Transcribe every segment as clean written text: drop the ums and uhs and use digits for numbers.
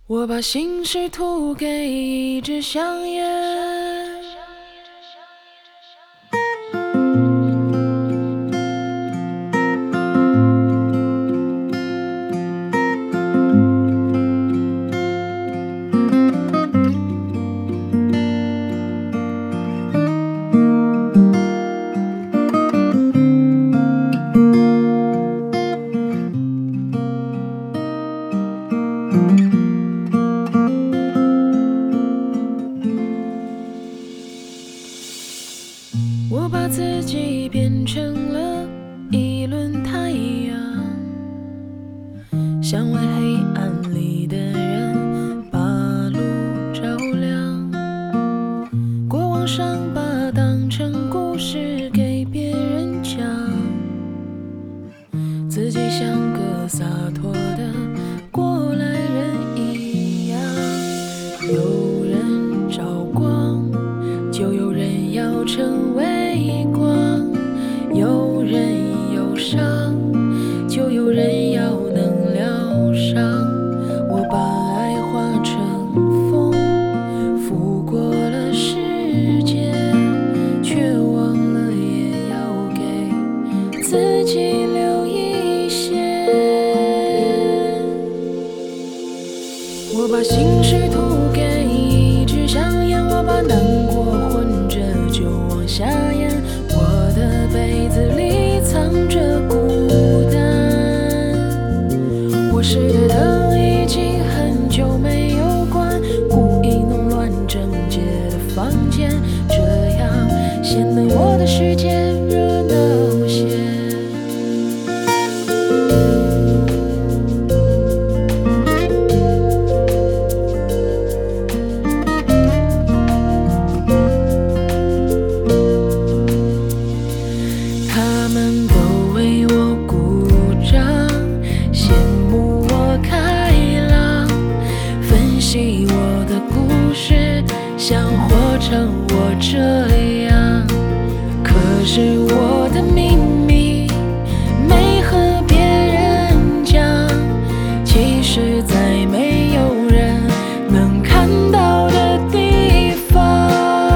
我把心事吐给一支香烟，我把自己变成了一轮太阳，想为黑暗里的人把路照亮。过往伤疤当成故事给别人讲，自己像个洒脱的过来人一样。有人找光，就有人要成为光；有人忧伤，就有人要能疗伤。我把爱化成风，拂过了世界，却忘了也要给自己留一些。我把心事吐给一支香烟，我把难过混着就往下咽。我的杯子里藏着孤单，我试的灯已经很久没有关，故意弄乱整洁的房间，这样显得我的世界热闹些。他们都为我鼓掌，羡慕我开朗，分析我的故事，想活成我这样。可是我的秘密没和别人讲，其实在没有人能看到的地方。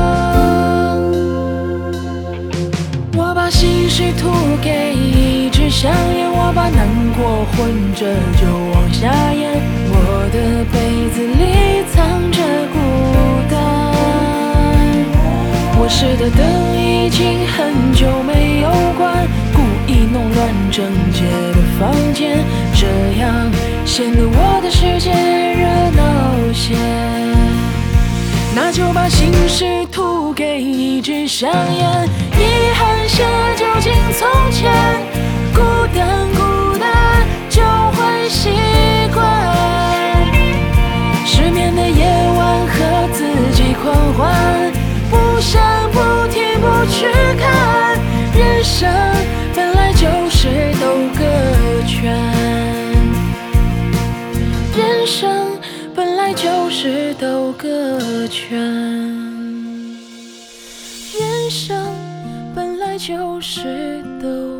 我把心事吐给一支香烟，我把难过混着就往下咽。我的杯子里藏着孤单，我试的灯已经很久没有关，故意弄乱整洁的房间，这样显得我的世界热闹些。那就把心事吐给一支香烟，遗憾些就进从前，孤单孤单就会习惯。失眠的夜晚和自己狂欢，不想不听不去看，人生本来就是兜个圈，人生本来就是兜个圈，人生本来就是兜